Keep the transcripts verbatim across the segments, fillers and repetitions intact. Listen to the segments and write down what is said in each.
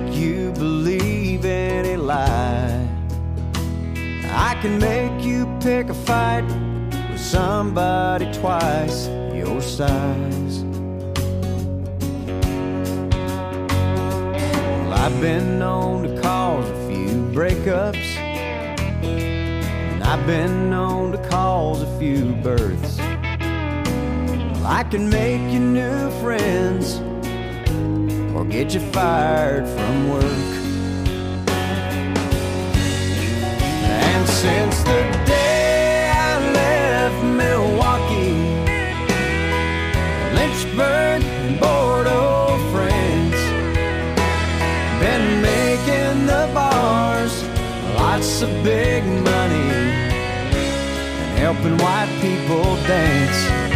you believe any lie. I can make you pick a fight with somebody twice your size. Well, I've been known to cause a few breakups, and I've been known to cause a few births. Well, I can make you new friends or get you fired from work. And since the day I left Milwaukee, Lynchburg and Bordeaux, France, been making the bars lots of big money and helping white people dance.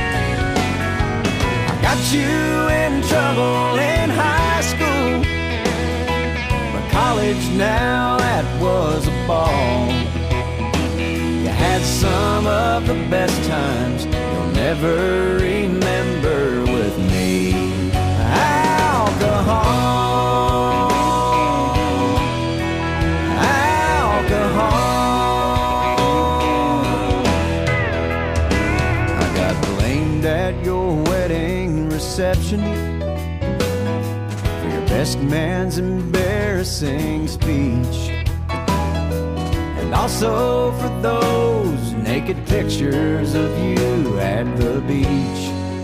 I got you in trouble in high school, but college now, that was a ball. You had some of the best times you'll never remember with me. Alcohol, alcohol. I got blamed at your wedding reception for your best man's embarrassing speech, and also for those naked pictures of you at the beach.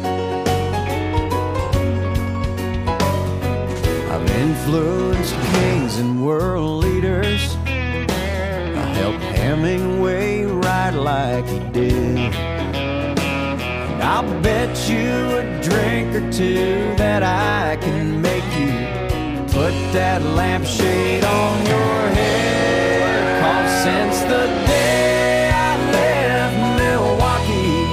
I've influenced kings and world leaders. I helped Hemingway write like he did, and I'll bet you a drink or two that I can make you put that lampshade on your head. 'Cause since the day I left Milwaukee,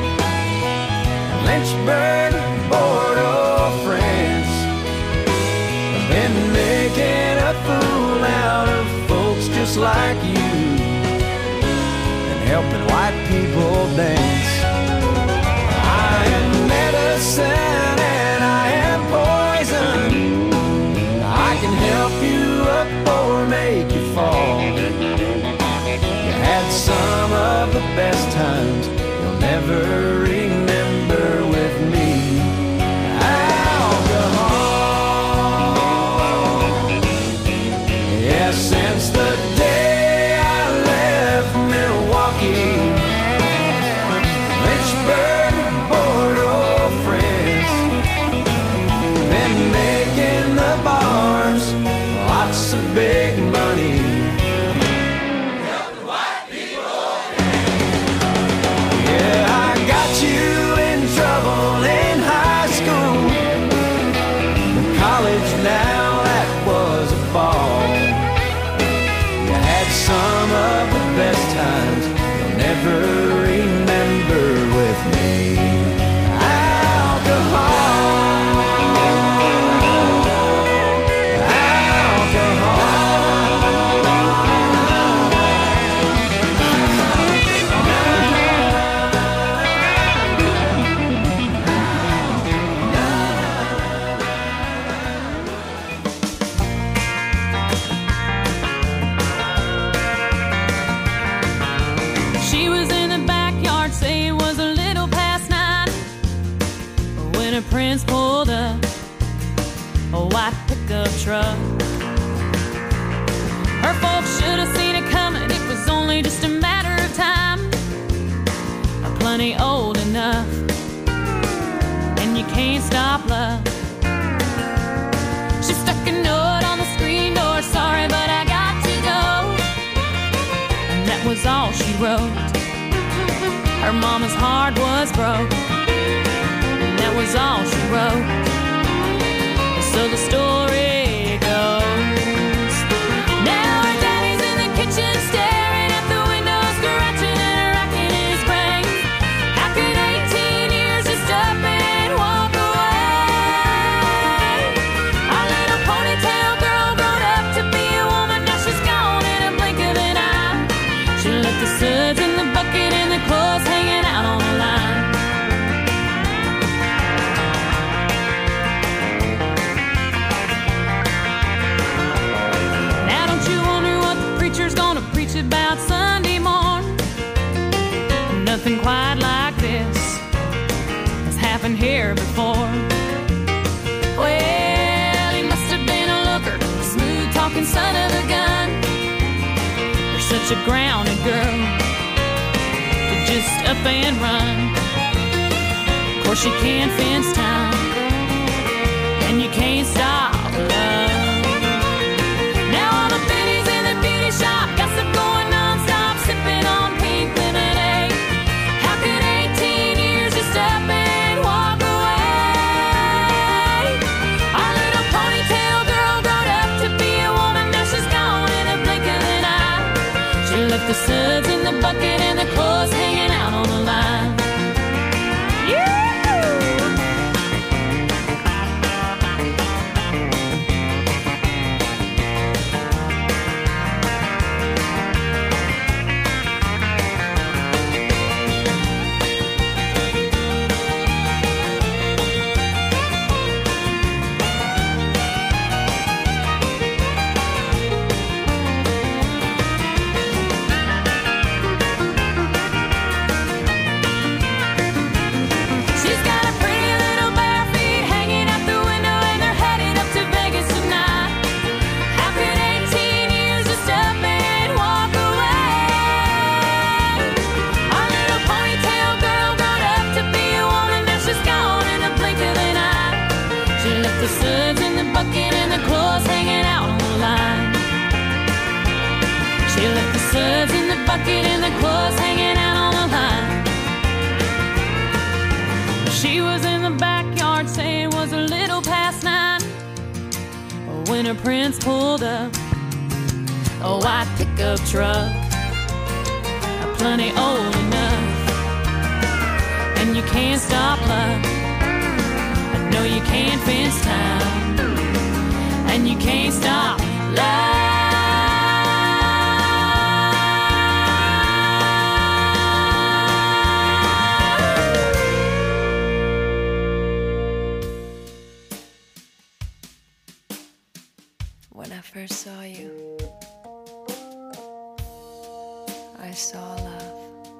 Lynchburg, Bordeaux, France, I've been making a fool out of folks just like you and helping white people dance. I am medicine and I am poison. I can help you up or make you fall. You had some of the best times you'll never remember with me. Alcohol. Yeah, since the day I left Milwaukee, Lynchburg, Bordeaux, France, been making the bars lots of big money. Yeah, I got you in trouble in high school, in college now, that was a ball. You had some of the best times you'll never remember with me. She was in the backyard, say it was a little past nine, when her prince pulled up a white pickup truck. Her folks should have seen it coming, it was only just a matter of time. Plenty old enough, and you can't stop love. She stuck a note on the screen door, sorry but I got to go. And that was all she wrote. Her mama's heart was broke, and that was all she wrote. So the story goes, now her daddy's in the kitchen staring at the window, scratching and racking his brain. How could eighteen years just up and walk away? Our little ponytail girl grown up to be a woman, now she's gone in a blink of an eye. She left the suds in the bucket and the clothes hanging out on the line. preach about Sunday morning. Nothing quite like this has happened here before. Well, he must have been a looker, smooth-talking son of a gun. You're such a grounded girl to just up and run. Of course, you can't fence time, and you can't stop love. Now all the biddies in the beauty shop gossip going non-stop, sipping on pink lemonade. How could eighteen years just up and walk away? Our little ponytail girl grown up to be a woman, now she's gone in a blink of an eye. She left the suds in the bucket and the clothes hanging out on the line. The suds in the bucket and the clothes hanging out on the line. She left the suds in the bucket and the clothes hanging out on the line. She was in the backyard saying it was a little past nine when her prince pulled up a white pickup truck, plenty old enough. And you can't stop love. No, you can't fence time, and you can't stop love. When I first saw you, I saw love.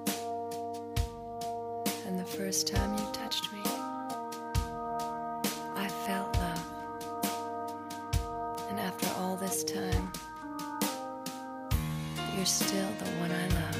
And the first time you touched me, I felt love. And after all this time, you're still the one I love.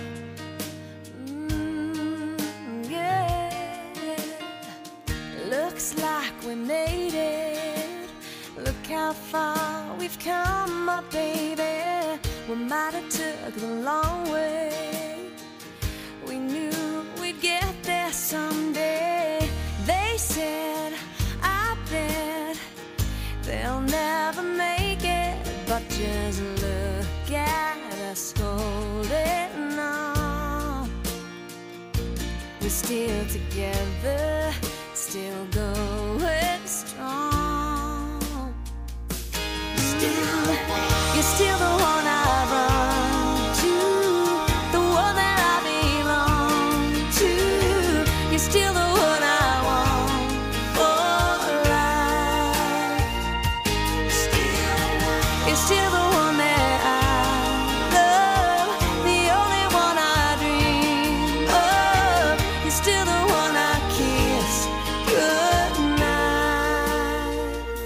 Mm, yeah. Looks like we made it. Look how far we've come, my baby. We might have took the long way. We knew we'd get there someday. They said, I bet they'll never make it, but just look at us holding on. We're still together, still going strong. Still, you're still the one I run to, the one that I belong to. You're still the one I want for life. Still, you're still the one that I love, the only one I dream of. You're still the one I kiss goodnight.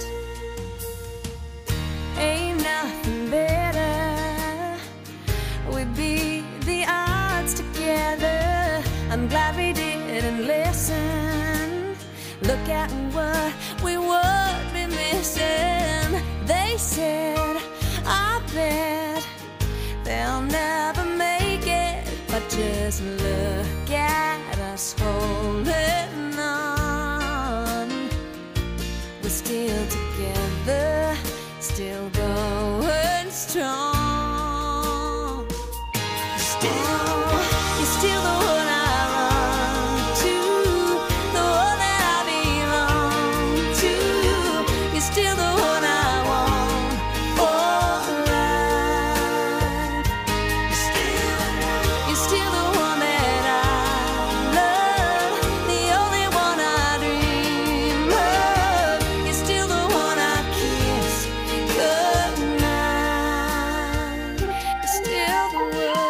Ain't nothing better. We beat the odds together. I'm glad we didn't listen. Look at what we would be missing. They said, I bet they'll never make it, but just look at us holding on. We're still together, still going strong. Still, you're still the one I run to, the one that I belong to. You're still the one I want for life. Still, you're still the one that I love, the only one I dream of. You're still the one I kiss goodnight. You're still the one.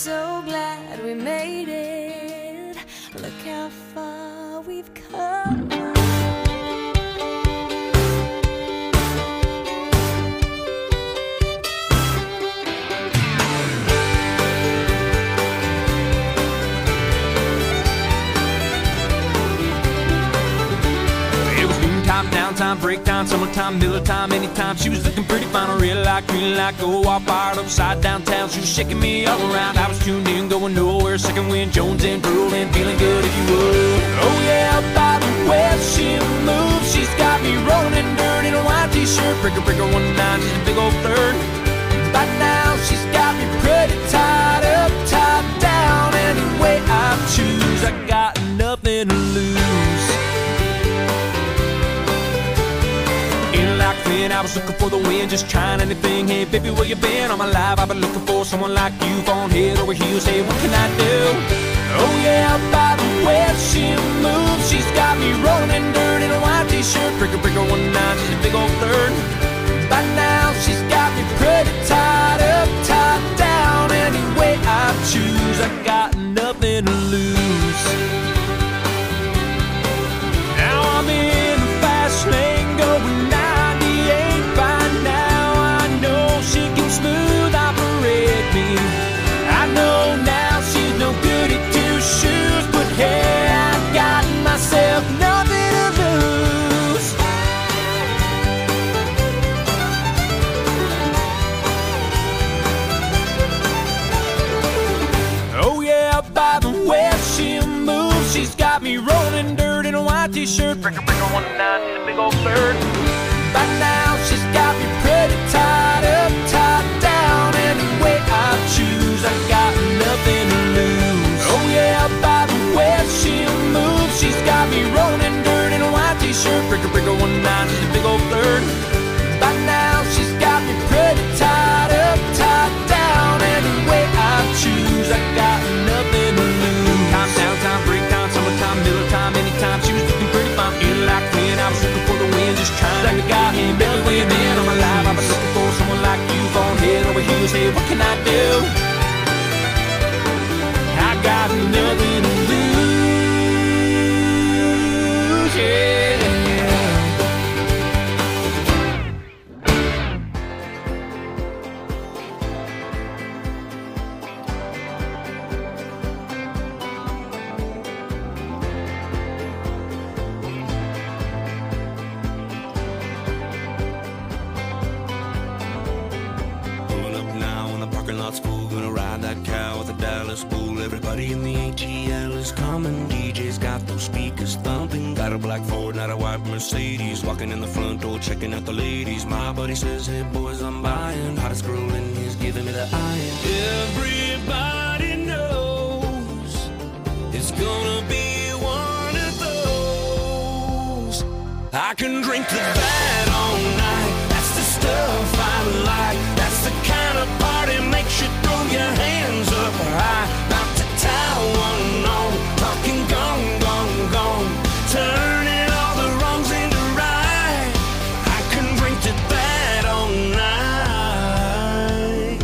so glad we made it. Look how far we've come. Downtime, break time, summertime, Miller time, anytime. She was looking pretty fine, real like, green like, go all fired upside downtown. She was shaking me all around. I was tuned in, going nowhere. Second wind, Jones and drooling, feeling good if you would. Oh yeah, by the way she moves, she's got me rolling in dirt in a white t-shirt. Breaker, breaker, one nine, she's a big old flirt. By now, she's got me pretty tied up, tied down. Any way I choose, I got nothing to lose. When I was looking for the wind, just trying anything. Hey baby, where you been all my life? I've been looking for someone like you, falling head over heels. Hey, what can I do? Oh yeah, by the way she moves, she's got me rolling in dirt in a white t-shirt. Breaker, breaker, one nine, she's a big old flirt. By now she's got me pretty tied up, tied down. Any way I choose, I got nothing to lose. Now I'm in the fast lane going now. Smooth operate me. I know now she's no good at two shoes, but hey, I got myself nothing to lose. Oh yeah, by the way she moves, she's got me rolling dirt in a white t-shirt. Breaker, breaker, one nine, she's a big old bird. By now she's got me pretty tied up, tied down. Any way I choose, I got nothing to lose. Oh yeah, by the way she moves, she's got me rolling in dirt in a white t-shirt. Breaker, breaker, one nine, she's a big old flirt. By now she's got me pretty tied up, tied down. Any way I choose, I got nothing to lose. Time, downtime, break time, summertime, Miller time, anytime. She was looking pretty fine, feeling like when I was looking for the wind, just trying like the guy. Hey, baby, where you been all my life? I've been looking for someone like you, falling head over heels. Hey, what can I do? I got nothing to lose, yeah. Everybody in the A T L is coming. D J's got those speakers thumping. Got a black Ford, not a white Mercedes. Walking in the front door, checking out the ladies. My buddy says, hey boys, I'm buying. Hottest girl in he's giving me the iron. Everybody knows it's gonna be one of those. I can drink to that all night. That's the stuff I like. That's the kind of party makes you throw your hands up high. One on, talking gone, gone, gone, turning all the wrongs into right. I can drink to that all night.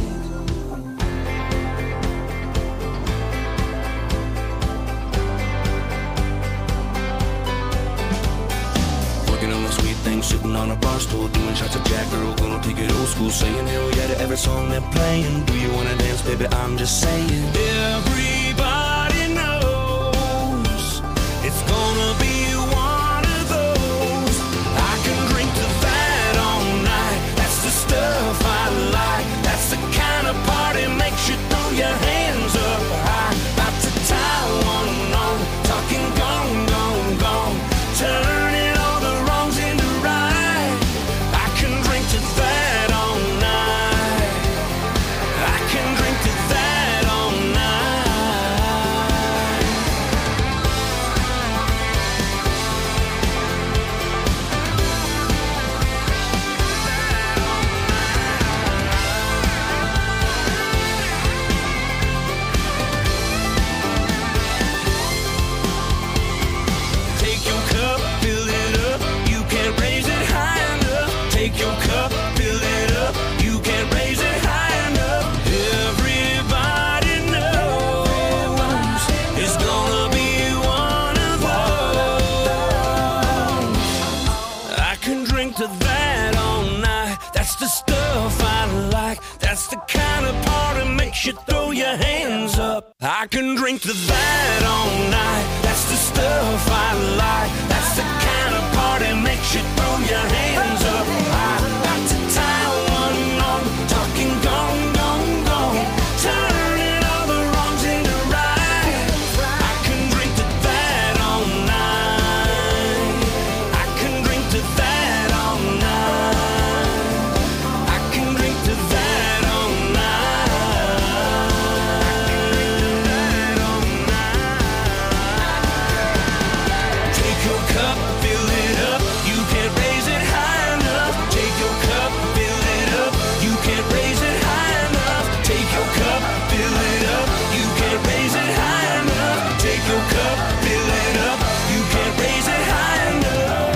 Working on a sweet thing, sitting on a bar stool, doing shots of Jack, girl, gonna take it old school, saying hell yeah to every song they're playing. Do you wanna dance, baby? I'm just saying. Everybody knows it's gonna be one of those. I can drink to that all night. That's the stuff I like. That's the kind of party makes you throw your hands up high. About to tie one on, talking gone, gone, gone, turning all the wrongs into right. I can drink to that all night. I can drink to that all night. you throw your hands up. I can drink to that all night. That's the stuff I like. That's the kind of party makes you throw your hands up. I got to tie one on, talking gone, gone, gone, turning all the wrongs into right. I can drink to that all night. I can drink to that all night. I can drink to that all night. Take your cup, fill it up. You can't raise it high enough. Take your cup, fill it up. You can't raise it high enough. Take your cup, fill it up. You can't raise it high enough. Take your cup, fill it up. You can't raise it high enough.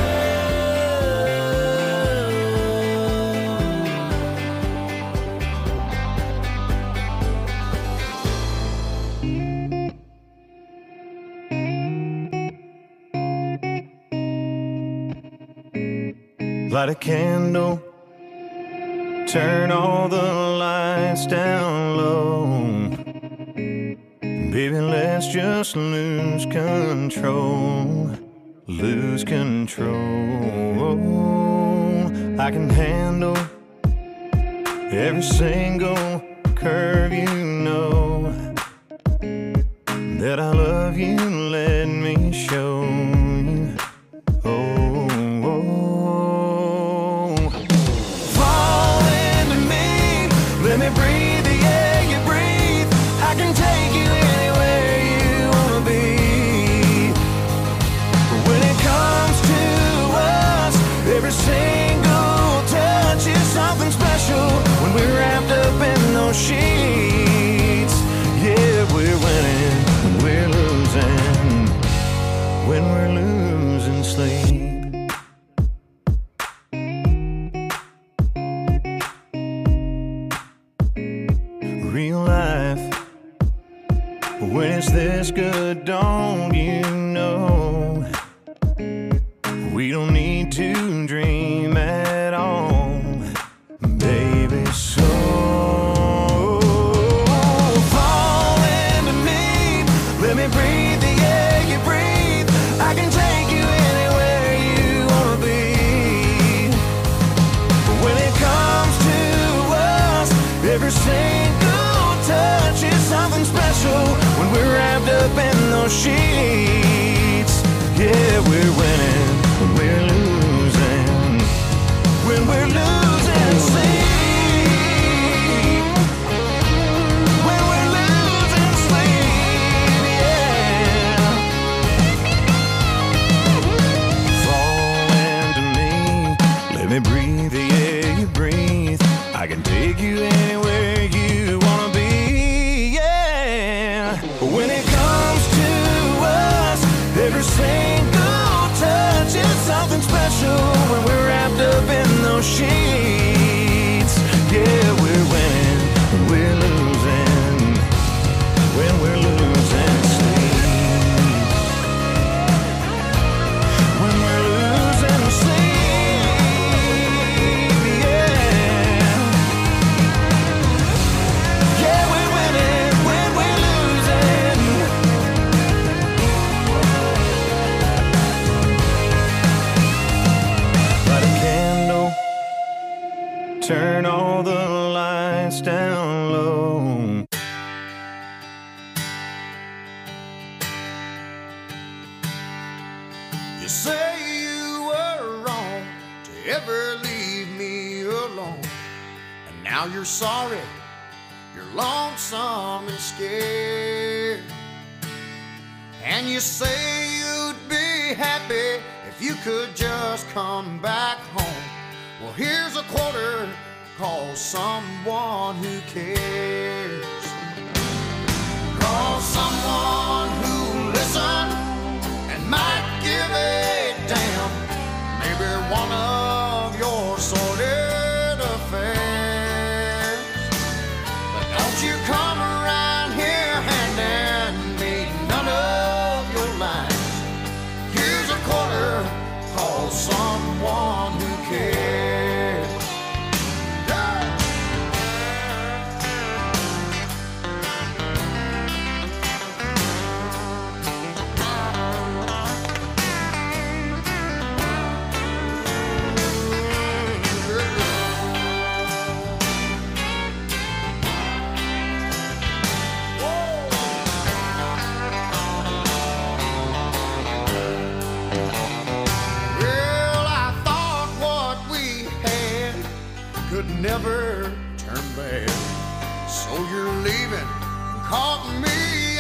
Light a candle, turn all the lights down low. Baby, let's just lose control, lose control. I can handle every single curve, you know that I love you, let me show you. Oh, oh. Fall into me, let me breathe the air you breathe. I can take you anywhere you wanna be. But when it comes to us, every single touch is something special. When we're wrapped up in those sheets, yeah, we're winning. When we're losing, when we're losing sleep. Real life, when it's this good, don't you know? We don't need to dream at all, baby. So fall into me, let me breathe the air you breathe. I can take you anywhere you wanna be. But when it comes to us, every single touch is something special. When we're wrapped up in those sheets, yeah, we're winning. When we're losing, when we're losing sleep, when we're losing sleep, yeah. Fall into me, let me breathe the air you breathe. I can take you anywhere you wanna be, yeah. But when it comes to us, every single touch is something special. When we're wrapped up in those sheets, yeah, we're winning. When we're losing, when we're losing sleep, when we're losing sleep, yeah. Yeah, we're winning when we're losing. Light a candle, turn all the lights down low. You say you were wrong to ever leave me alone, and now you're sorry, you're lonesome and scared. And you say you'd be happy if you could just come back home. Well, here's a quarter, call someone who cares. Call someone who'll listen and might give a damn. Maybe one of your sordid affairs. But don't you come around here handing me none of your lines. Here's a quarter, call someone who cares. Yeah. leaving caught me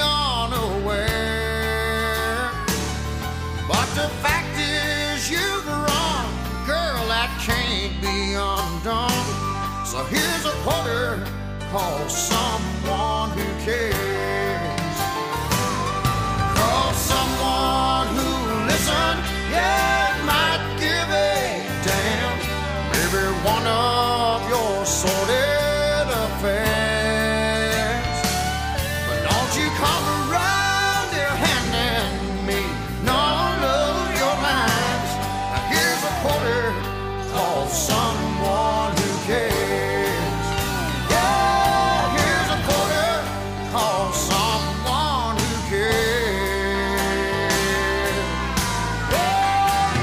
unaware. But the fact is you've run, girl, that can't be undone. So here's a quarter, call someone who cares. Call someone who listens, yeah, might give a damn. Maybe one of your sordid affairs. But don't you come around here handing me none of your lines. Now here's a quarter, call someone who cares. Yeah, here's a quarter, call someone who cares. Yeah,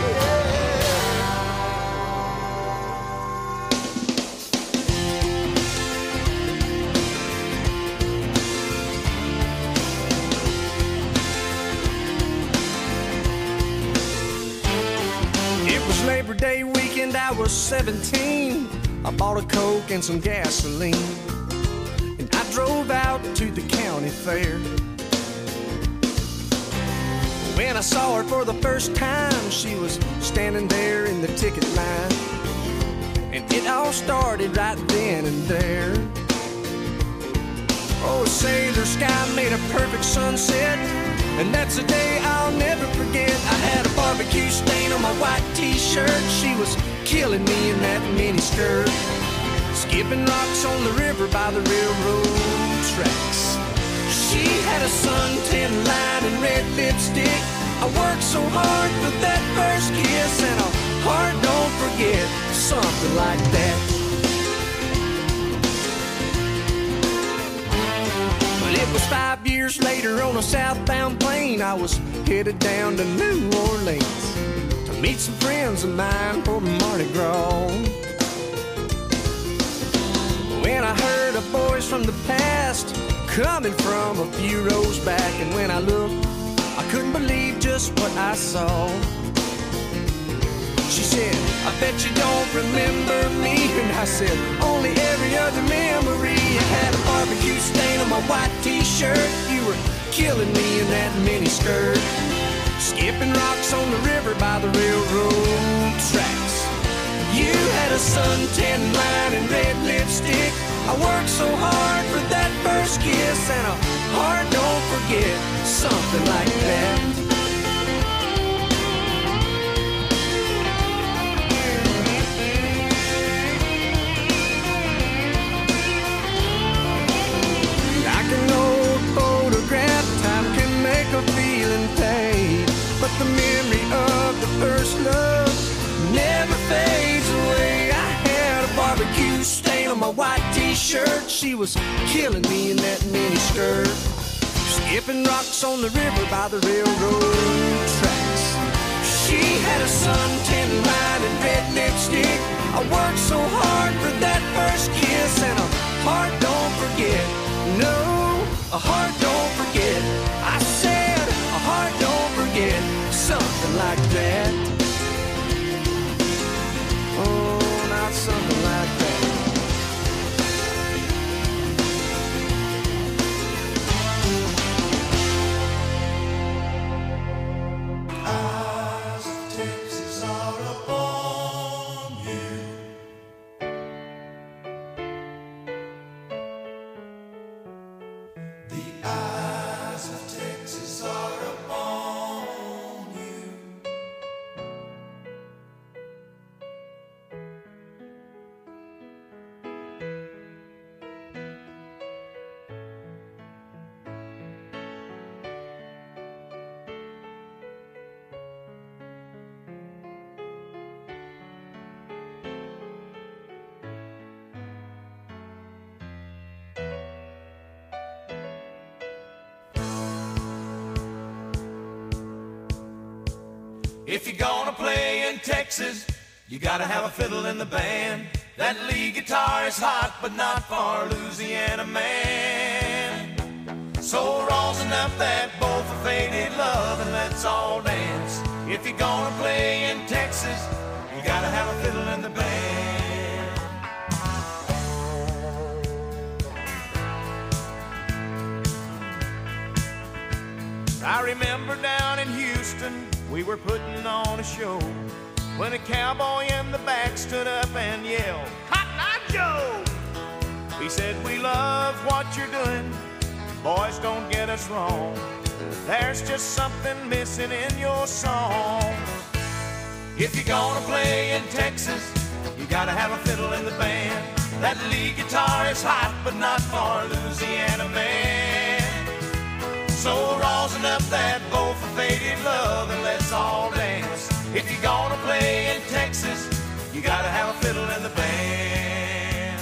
It was Labor Day weekend, I was seventeen. I bought a Coke and some gasoline, and I drove out to the county fair. When I saw her for the first time, she was standing there in the ticket line, and it all started right then and there. Oh, sailor sky made a perfect sunset, and that's a day I'll never forget. I had a barbecue stain on my white t-shirt. She was killing me in that mini skirt, skipping rocks on the river by the railroad tracks. She had a suntan line and red lipstick. I worked so hard for that first kiss, and a heart don't forget, something like that. But it was five years later on a southbound plane. I was headed down to New Orleans to meet some friends of mine for Mardi Gras. When I heard a voice from the past coming from a few rows back, and when I looked, I couldn't believe just what I saw. She said, I bet you don't remember me. And I said, only every other memory. I had a barbecue stain on my white t-shirt. You were killing me in that mini skirt, skipping rocks on the river by the railroad tracks. You had a suntan line and red lipstick. I worked so hard for that first kiss, and a heart don't forget, something like that. Like an old photograph, time can make a feeling fade, but the memory of the first love never fades away. I had a barbecue stain on my white t-shirt. She was killing me in that mini skirt, skipping rocks on the river by the railroad tracks. She had a suntan line and red lipstick. I worked so hard for that first kiss, and a heart don't forget. No, a heart don't forget. I said a heart don't forget, something like that. Oh, not something like that. Eyes of Texas are upon you. The eyes of Texas are upon you. If you're gonna play in Texas, you gotta have a fiddle in the band. That lead guitar is hot, but not for a Louisiana man. So rosin up that bowl for faded love and let's all dance. If you're gonna play in Texas, you gotta have a fiddle in the band. I remember down in Houston, we were putting on a show when a cowboy in the back stood up and yelled, "Cotton Eye Joe!" He said, "We love what you're doing, boys, don't get us wrong. There's just something missing in your song. If you're gonna play in Texas, you gotta have a fiddle in the band. That lead guitar is hot, but not for Louisiana man. So rosin up that bow for faded love and let's all dance. If you're gonna play in Texas, you gotta have a fiddle in the band."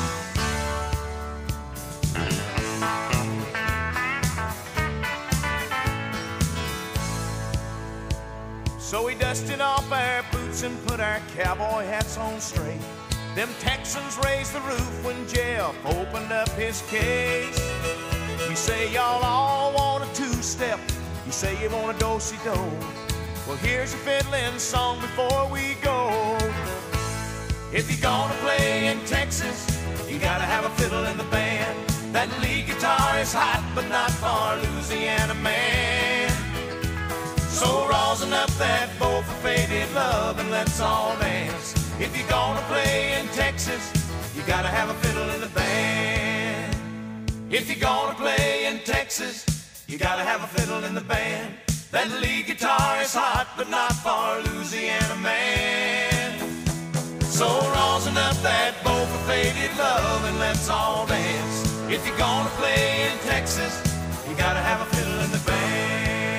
So we dusted off our boots and put our cowboy hats on straight. Them Texans raised the roof when Jeff opened up his case. You say y'all all want a two-step, you say you want a do-si-do. Well, here's a fiddling song before we go. If you're gonna play in Texas, you gotta have a fiddle in the band. That lead guitar is hot, but not for Louisiana man. So rosin up that bow for faded love and let's all dance. If you're gonna play in Texas, you gotta have a fiddle in the band. If you're gonna play in Texas, you gotta have a fiddle in the band. That lead guitar is hot, but not for Louisiana man. So rosin up that bow for faded love and let's all dance. If you're gonna play in Texas, you gotta have a fiddle in the band.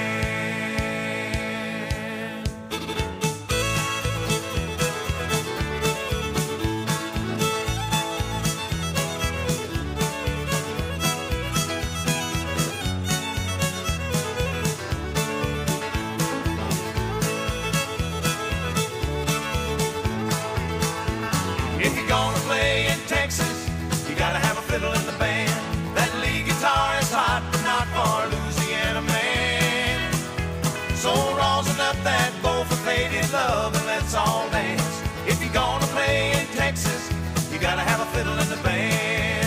If you're gonna play in Texas, you gotta have a fiddle in the band. That lead guitar is hot, but not for Louisiana man. So rosin up that bow for faded love and let's all dance. If you're gonna play in Texas, you gotta have a fiddle in the band.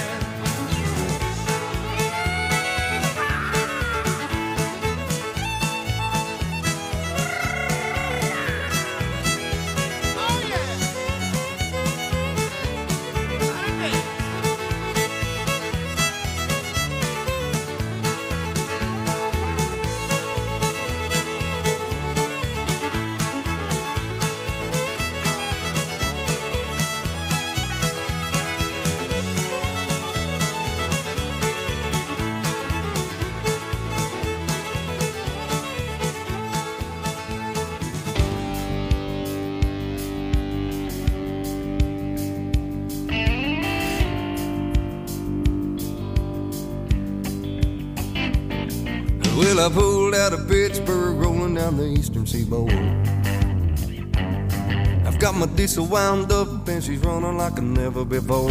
Well, I pulled out of Pittsburgh, rolling down the eastern seaboard. I've got my diesel wound up and she's running like never before.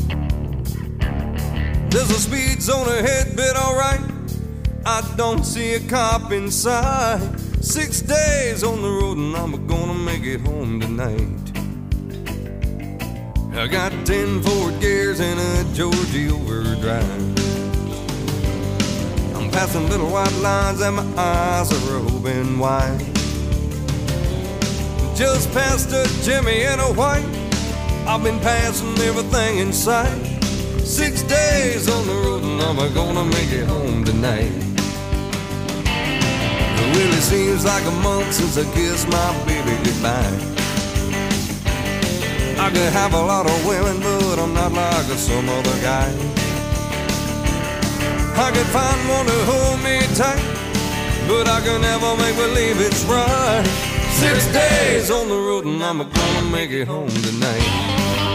There's a speed zone ahead, but alright, I don't see a cop inside. Six days on the road and I'm gonna make it home tonight. I got ten Ford gears and a Georgie overdrive. Passing little white lines and my eyes are open wide. Just past a Jimmy in a white, I've been passing everything in sight. Six days on the road and I'm gonna make it home tonight. Well, it seems like a month since I kissed my baby goodbye. I could have a lot of women, but I'm not like some other guy. I could find one to hold me tight, but I can never make believe it's right. Six days on the road and I'm gonna make it home tonight.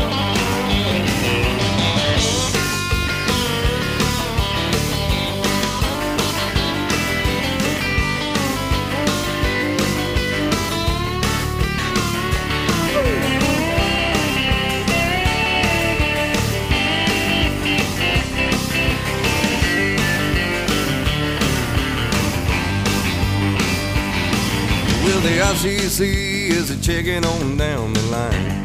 The I C C is a checking on down the line.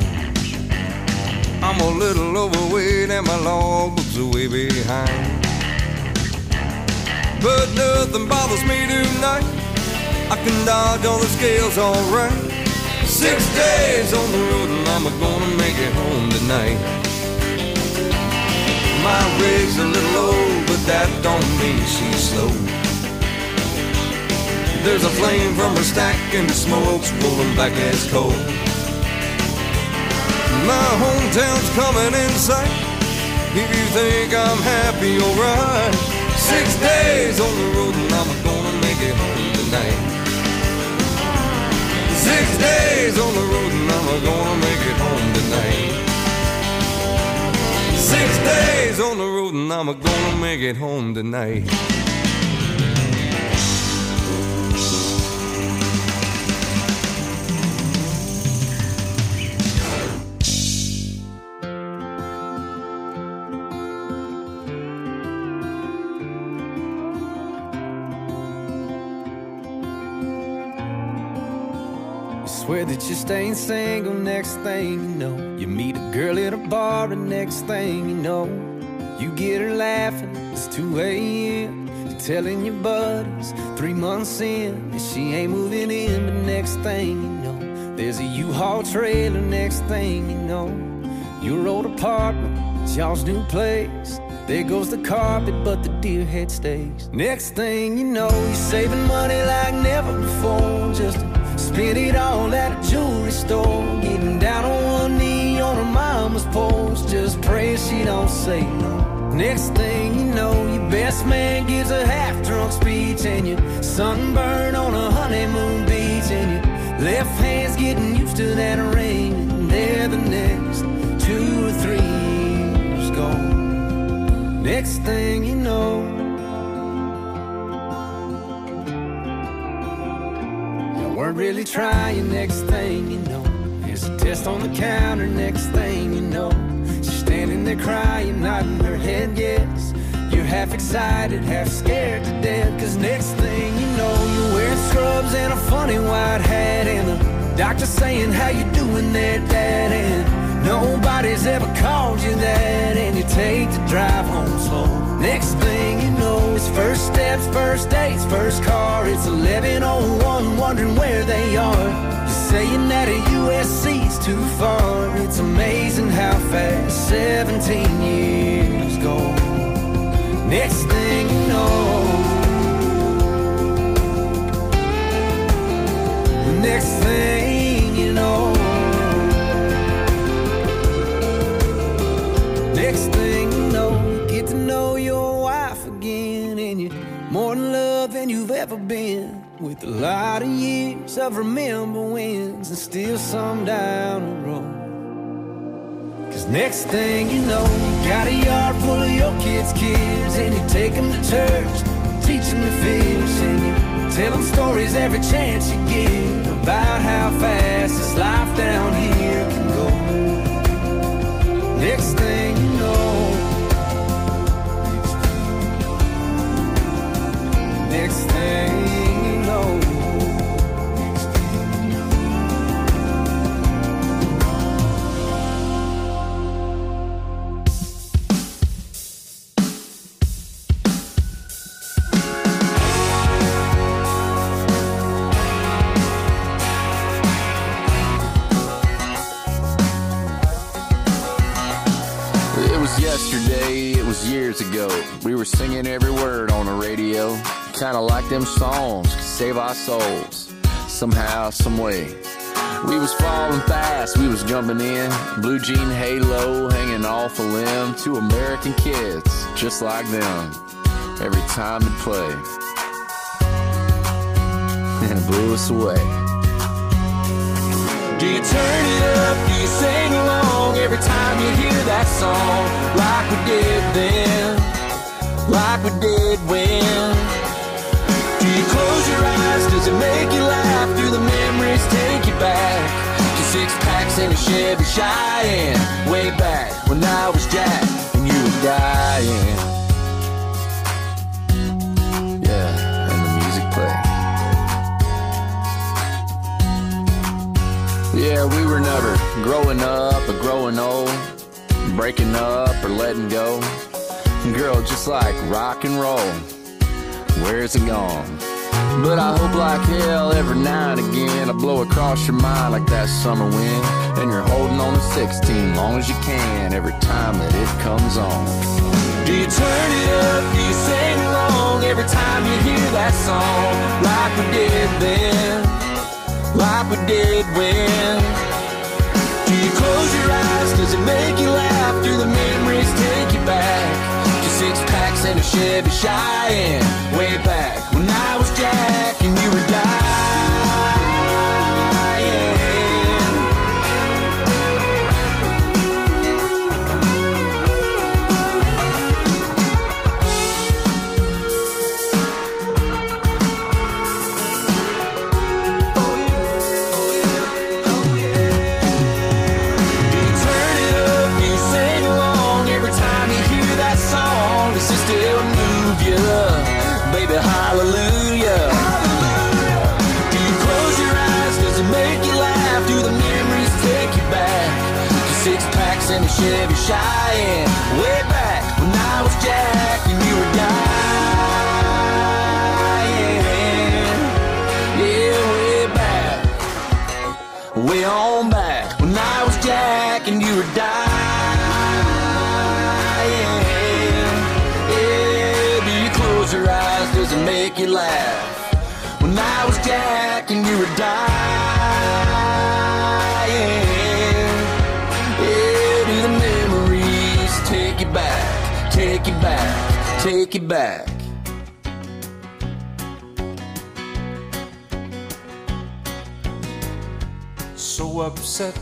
I'm a little overweight and my logbook's way behind. but nothing bothers me tonight. I can dodge all the scales alright. Six days on the road and I'm gonna make it home tonight. My rig's a little low, but that don't mean she's slow. There's a flame from her stack and the smoke's rolling back as coal. My hometown's coming in sight. If you think I'm happy, alright. Six days on the road and I'm gonna make it home tonight. Six days on the road and I'm gonna make it home tonight. Six days on the road and I'm gonna make it home tonight. Swear that you're staying single, next thing you know, you meet a girl at a bar, and next thing you know, you get her laughing, it's two a.m. You're telling your buddies, three months in, that she ain't moving in. But next thing you know, there's a U-Haul trailer. Next thing you know, your old apartment, it's y'all's new place. There goes the carpet, but the deer head stays. Next thing you know, you're saving money like never before, just to spend it all at a jewelry store. Getting down on one knee on her mama's porch, just praying she don't say no. Next thing you know, your best man gives a half-drunk speech, and you're sunburned on a honeymoon beach, and your left hand's getting used to that ring, and there the next two or three years gone. Next thing you know, weren't really trying. Next thing you know, there's a test on the counter. Next thing you know, she's standing there crying, nodding her head yes. You're half excited, half scared to death, cause next thing you know, you're wearing scrubs and a funny white hat, and the doctor saying, how you doing there, Dad? And nobody's ever called you that, and you take the drive home slow. Next thing you know, it's first steps, first dates, first car. It's eleven oh one, wondering where they are. You're saying that a U S C's too far. It's amazing how fast seventeen years go. Next thing you know, next thing you know, next thing you know, you get to know your wife again, and you're more in love than you've ever been, with a lot of years of remember wins and still some down the road. Cause next thing you know, you got a yard full of your kids' kids, and you take them to church, teach them to fish, and you tell them stories every chance you get about how fast this life down here can go. Next thing you know, next thing you know, yesterday, it was years ago. We were singing every word on the radio. Kinda like them songs could save our souls somehow, some way. We was falling fast, we was jumping in, blue jean halo hanging off a limb. Two American kids, just like them, every time it played, and it blew us away. Do you turn it up? Do you sing along every time you hear that song? Like we did then, like we did when. Do you close your eyes? Does it make you laugh? Do the memories take you back to six packs in a Chevy Cheyenne, way back when I was Jack and you were dying? Yeah, and the music played. Yeah, we were never growing up or growing old, breaking up or letting go. Girl, just like rock and roll, Where's it gone? But I hope like hell every now and again I blow across your mind like that summer wind, and you're holding on to sixteen long as you can every time that it comes on. Do you turn it up? Do you sing along every time you hear that song? Like we did then, like we did when. Do you close your eyes? Does it make you laugh? Do the memories take you back to six packs and a Chevy Cheyenne, way back when I was Jack and you were dying? Still move you, baby, hallelujah. Do you close your eyes? Does it make you laugh? Do the memories take you back to six packs and a Chevy Cheyenne, way back when I was Jack and you were dying? Yeah, way back, way on back when I was Jack and you were dying. Close your eyes, does it make you laugh? When I was Jack and you were dying. Yeah, do the memories take you back, take you back, take you back? So upset,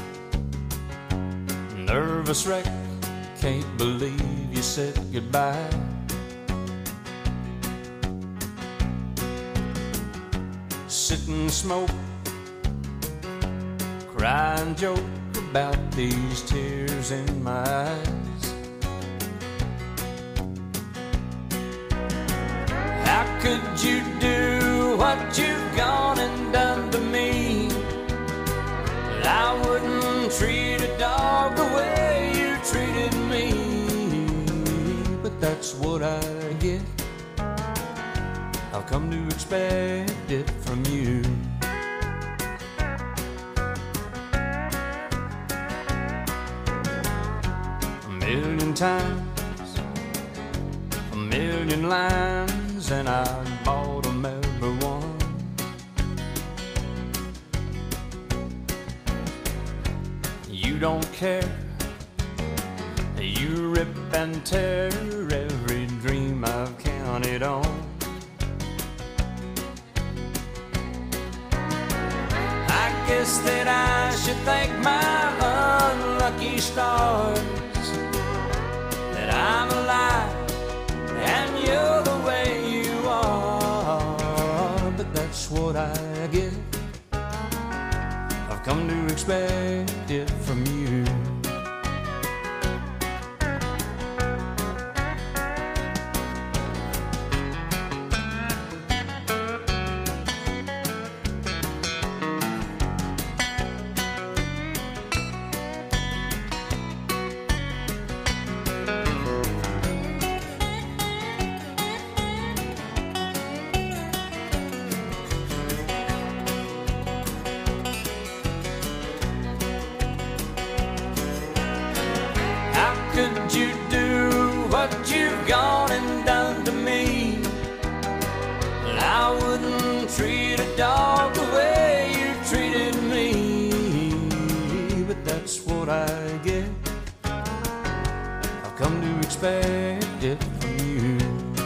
nervous wreck, can't believe you said goodbye. Sit and smoke, cry and joke about these tears in my eyes. How could you do what you've gone and done to me? I wouldn't treat a dog the way you treated me, but that's what I get. I've come to expect it from you. A million times, a million lines, and I bought them every one. You don't care, you rip and tear every dream I've counted on. I guess that I should thank my unlucky stars that I'm alive and you're the way you are. But that's what I get. I've come to expect it from you. Could you do what you've gone and done to me? I wouldn't treat a dog the way you treated me, but that's what I get. I've come to expect it from you.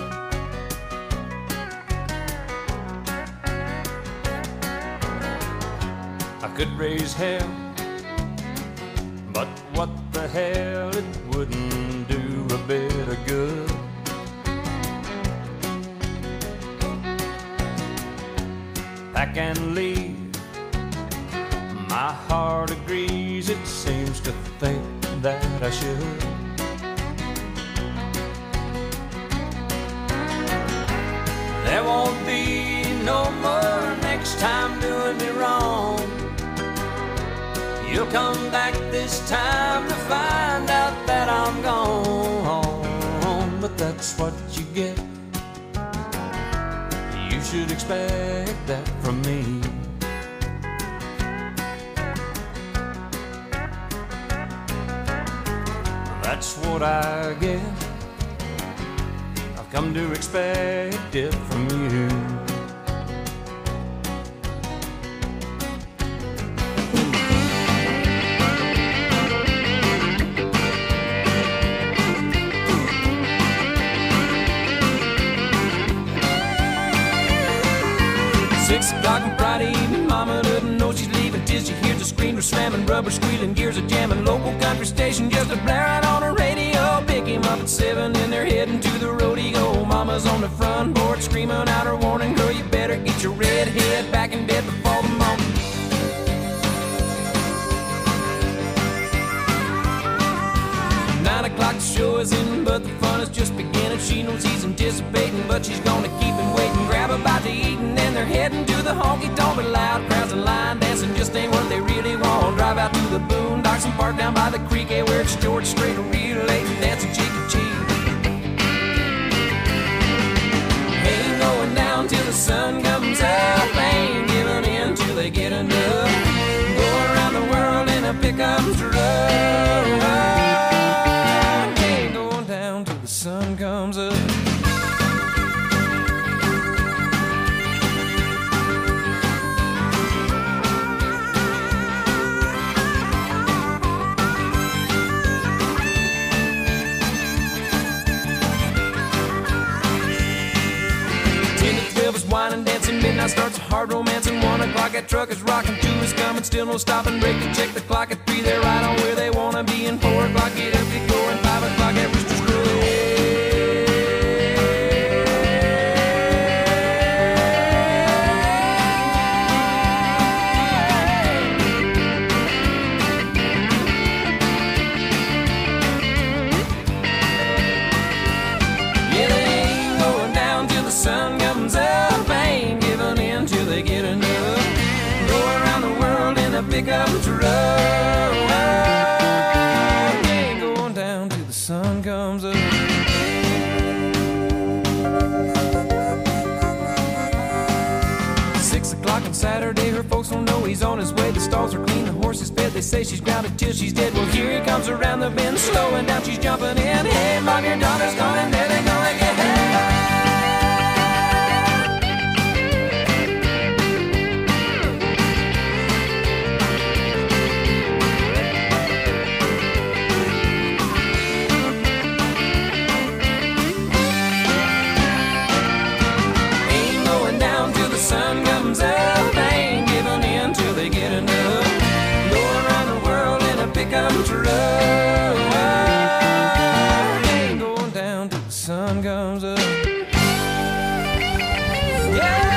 I could raise hell, but what the hell, it wouldn't do a bit of good. Pack and leave, my heart agrees, it seems to think that I should. There won't be no more next time doing me wrong. You'll come back this time to find out that I'm gone, but that's what you get. You should expect that from me. That's what I get. I've come to expect it from you. Six o'clock on Friday evening, Mama doesn't know she's leaving till she hears the screamer slamming, rubber squealing, gears are jamming. Local country station just a blaring on her radio. Pick him up at seven and they're heading to the rodeo. Mama's on the front porch screaming out her warning, girl, you better get your red head back in bed before the morning. Nine o'clock the show is in, but the fun is just beginning. She knows he's anticipating, but she's gonna keep him waiting. Grab a bite to eat and then they're heading to the honky-tonk with loud crowds and line dancing. Just ain't what they really want. Drive out to the boondocks and park down by the creek, hey, where it's George Strait, real late and dancing cheek to cheek. Ain't going down till the sun comes up. Ain't giving in till they get enough. Go around the world in a pickup truck. Sun comes up. Ten to twelve is wine and dancing. Midnight starts a hard romance, and one o'clock that truck is rocking. Two is coming, still no stopping. Break to check the clock at three. They're right on where they wanna be. And four o'clock get up to go, and five o'clock at Rooster's Crow. Pick up a truck. Ain't going down till the sun comes up. Six o'clock on Saturday, her folks don't know he's on his way. The stalls are clean, the horse is fed. They say she's grounded till she's dead. Well, here he comes around the bend, slowing down, she's jumping in. Hey, mom, your daughter's coming, there they gonna get her. Sun comes up, ain't giving in till they get enough. Go around the world in a pickup truck. Ain't going down till the sun comes up. Yeah.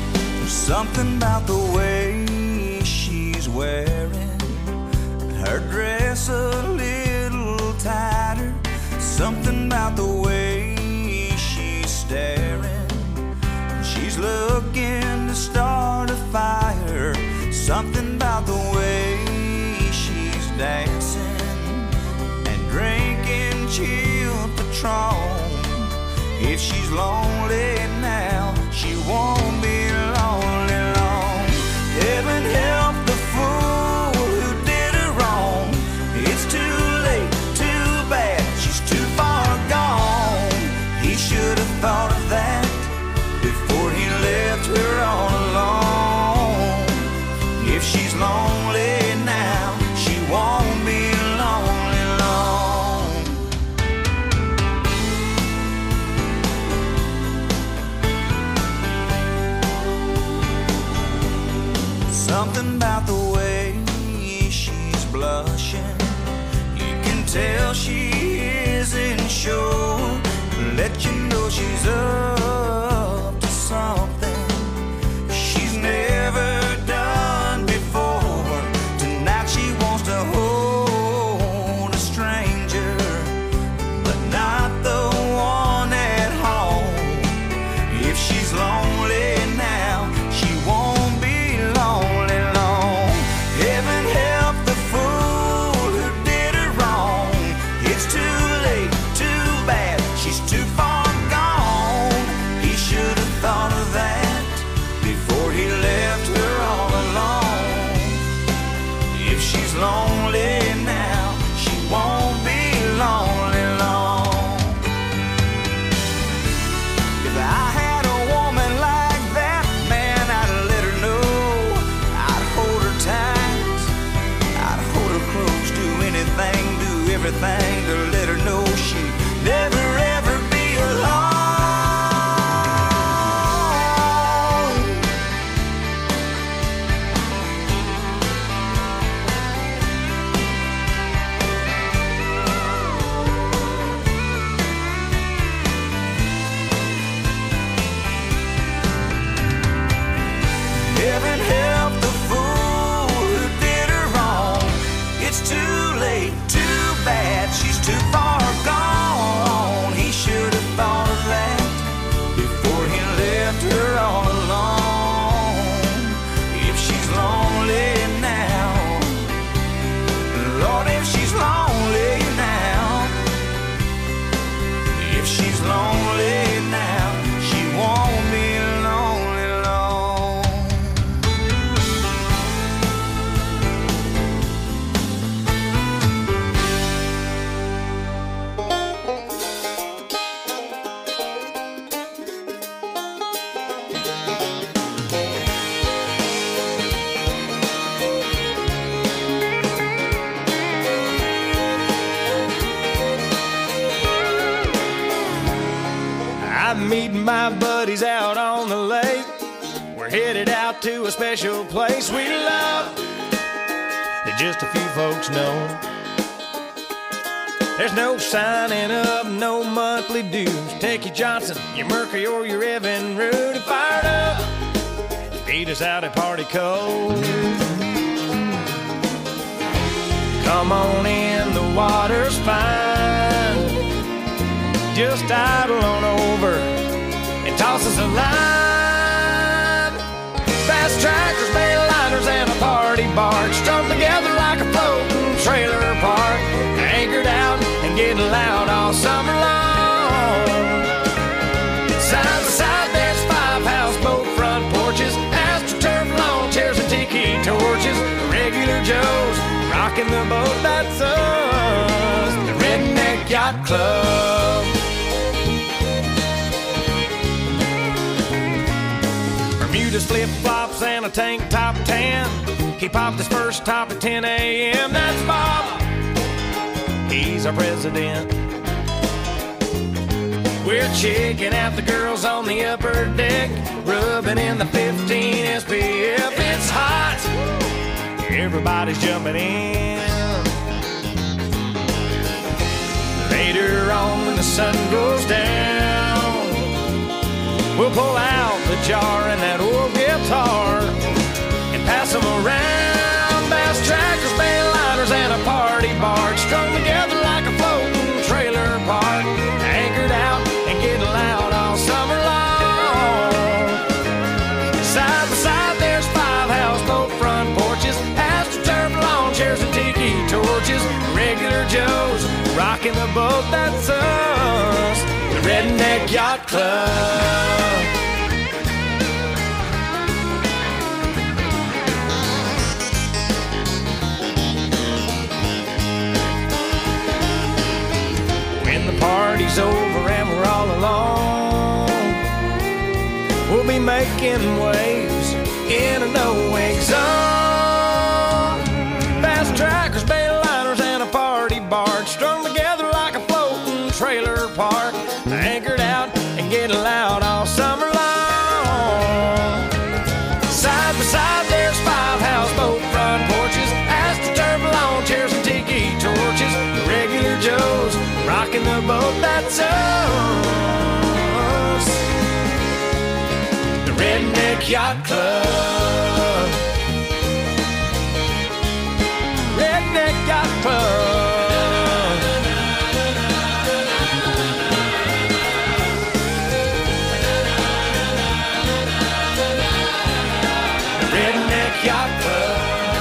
Something about the way she's wearing her dress Something about the way she's dancing and drinking chilled Patron. If she's lonely now, she won't be lonely long. Heaven help the fool who did her wrong. It's too late, too bad, she's too far gone. He should have thought of that before he left her all alone. If she's lonely now, she won't be lonely long. Something about the way she's blushing, you can tell she isn't sure. Let you know she's up to something she's never done before. Tonight she wants to hold a stranger, but not the one at home. If she's lonely now, she won't be lonely long. Heaven help the fool who did her wrong. It's too late, too bad, she's too far gone. He should have thought of that before he left her all alone. If she's lonely now, she won't be lonely long. If I had a woman like that, man, I'd let her know. I'd hold her tight, I'd hold her close, do anything, do everything to let her know she'd never ever be alone. Heaven help the fool who did her wrong. It's too late, too bad, she's too far gone. He should have thought of that before he left her all alone. If she's lonely now, Lord, if she's lonely now, if she's lonely now, she won't be lonely long. I'm meeting my buddies out on the lake. We're headed out to a special place we love that just a few folks know. There's no signing up, no monthly dues. Take your Johnson, your Mercury, or your Evan Rude and fired up. Beat us out at Party Cove. Come on in, the water's fine. Just idle on over and toss us a line. Fast tractors, bail liners, and a party barge strung together like a floating trailer park. Anchored out and getting loud all summer long. Side by side, there's five houseboat front porches, AstroTurf lawn chairs and tiki torches. Regular Joes rocking the boat, that's us, the Redneck Yacht Club. Bermuda's flip-flops and a tank top tan. He popped his first top at ten a.m. That's Bob, he's our president. We're checking out the girls on the upper deck, rubbing in the fifteen S P F. It's hot, everybody's jumping in. Later on when the sun goes down, we'll pull out the jar and that old guitar and pass them around. Bass trackers, bail liners, and a party barge strung together like a floating trailer park. Anchored out and getting loud all summer long. Side by side, there's five houseboat front porches, boat, that's us, the Redneck Yacht Club. When the party's over and we're all alone, we'll be making waves in a no-wake zone. Fast trackers, bail liners, and a party barge strung together like a floating trailer park, anchored out and getting loud all summer long. Side by side there's five houseboat front porches, astroturf lawn chairs and tiki torches. The regular Joes rocking the boat, that's us, the Redneck Yacht Club. Redneck Yacht Club. Redneck Yacht Club.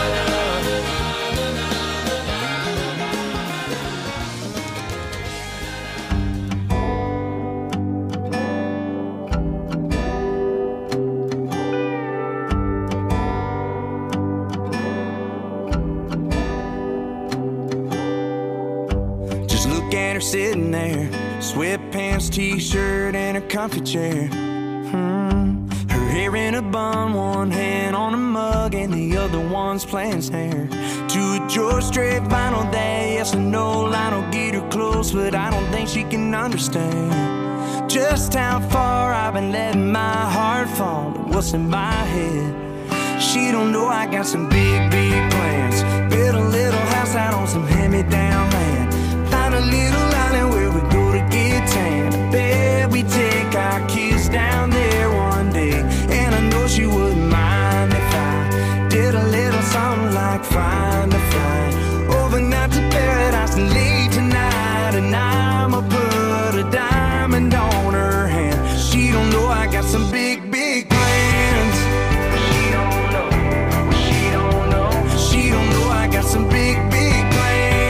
Sitting there, sweatpants, t-shirt, and a comfy chair. Hmm. Her hair in a bun, one hand on a mug, and the other one's playing snare to a George Strait vinyl that yes or no line will get her close, but I don't think she can understand just how far I've been letting my heart fall and what's in my head. She don't know I got some big, big plans. Build a little house out on some hand-me-down land. Find a little island where we go to get tan. I bet we take our kids down there one day, and I know she wouldn't mind if I did a little something like find a flight overnight to paradise and late tonight. And I'ma put a diamond on her hand. She don't know I got some big, big plans. She don't know, she don't know, she don't know I got some big, big plans.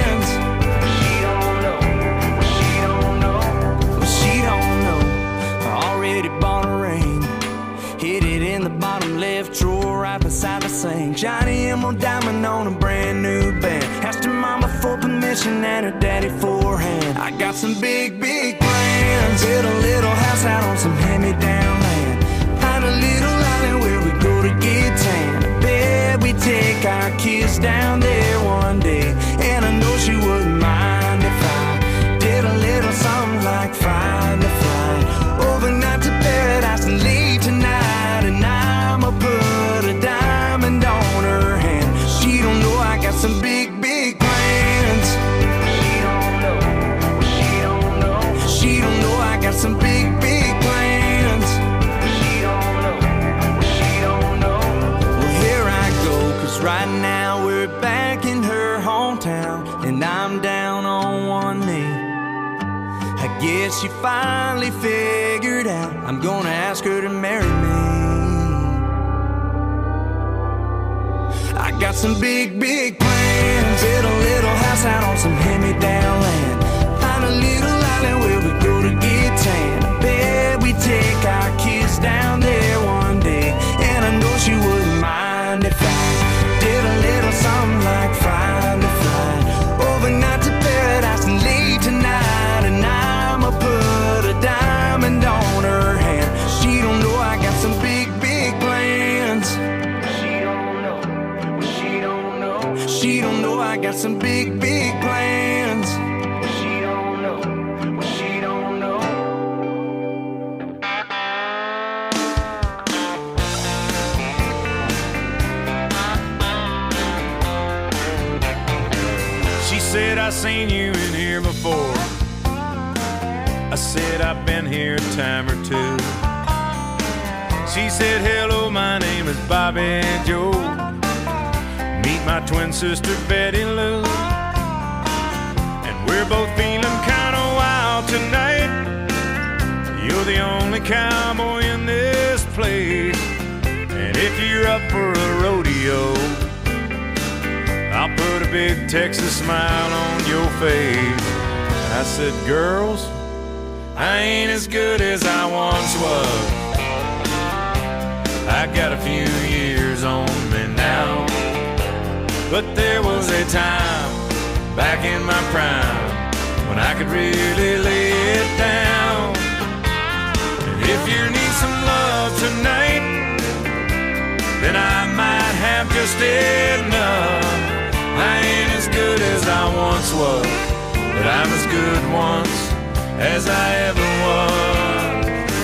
Right beside the sink, Johnny Emerald diamond on a brand new band. Asked her mama for permission and her daddy for a hand. I got some big, big plans. Build a little house out on some hand-me-down land. Find a little island where we go to get tan. I bet we take our kids down there one day, and I know she wouldn't mind if I did a little something like find a flight overnight to paradise and leave tonight. And I'ma put a diamond on her hand. She don't know I got some big, big plans. She don't know, she don't know, she don't know I got some big, big plans. She don't know, she don't know. Well, here I go, cause right now we're back in her hometown, and I'm down on one knee. I guess she finally figured out I'm gonna ask her to marry me. I got some big, big plans. Build a little house out on some hand-me-down land. Find a little island where we go to get tan. I bet we take our kids down there one day, and I know she wouldn't mind if I did a little something like find a flight overnight to paradise and leave tonight. And I'ma put a diamond on her hand. She don't know I got some big, big plans. She don't know, she don't know, she don't know I got some big, big plans. She don't know, she don't know. She said, I seen you in here before. I said, I've been here a time or two. She said, hello, my name is Bobby Joe. Meet my twin sister, Betty Lou. And we're both feeling kind of wild tonight. You're the only cowboy in this place. And if you're up for a rodeo, I'll put a big Texas smile on your face. I said, girls, I ain't as good as I once was. I got a few years on me now, but there was a time back in my prime when I could really lay it down. And if you need some love tonight, then I might have just enough. I ain't as good as I once was, but I'm as good once as I ever was.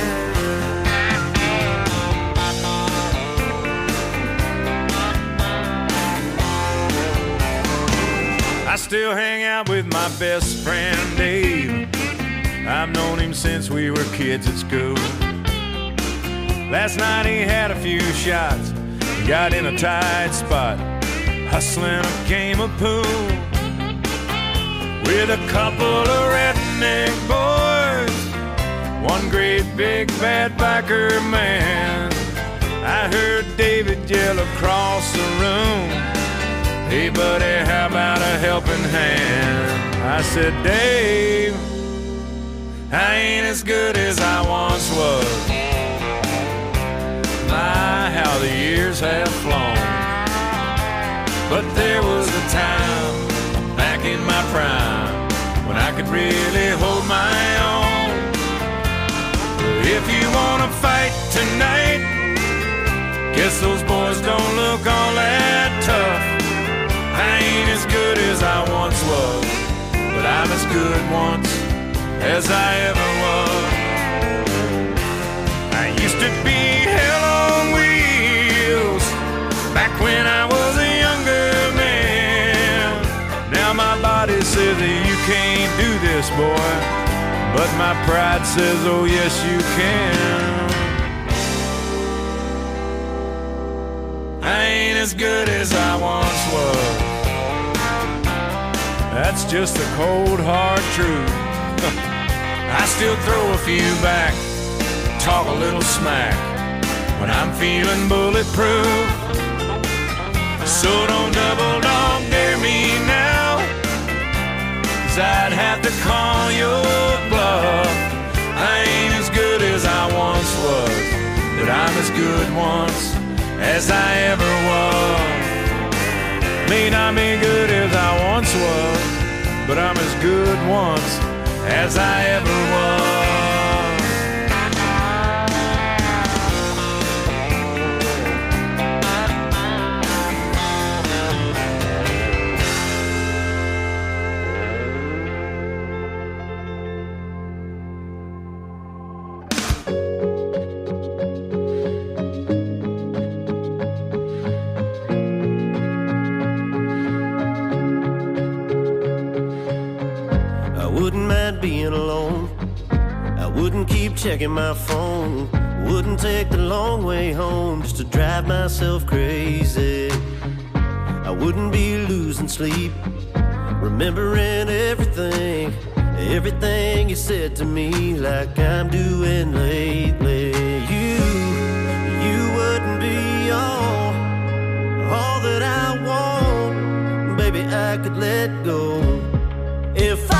I still hang out with my best friend Dave. I've known him since we were kids at school. Last night he had a few shots, got in a tight spot, hustling a game of pool with a couple of redneck boys, one great big bad biker man. I heard David yell across the room, hey buddy, how about a helping hand? I said, Dave, I ain't as good as I once was. My, how the years have flown. But there was a time back in my prime when I could really hold my own. If you wanna fight tonight, guess those boys don't look all that tough. I ain't as good as I once was, but I'm as good once as I ever was. I used to be hell on wheels back when I was a younger man. Now my body says that you can't do this, boy, but my pride says, oh yes you can. I ain't as good as I once was. That's just the cold hard truth. I still throw a few back, talk a little smack when I'm feeling bulletproof. So don't double dog dare me now, 'cause I'd have to call your bluff. I ain't as good as I once was, but I'm as good once as I ever was. May not be good as I once was, but I'm as good once as I ever was. Being alone, I wouldn't keep checking my phone, wouldn't take the long way home just to drive myself crazy. I wouldn't be losing sleep, remembering everything, everything you said to me, like I'm doing lately. You, you wouldn't be all, all that I want, baby, I could let go if I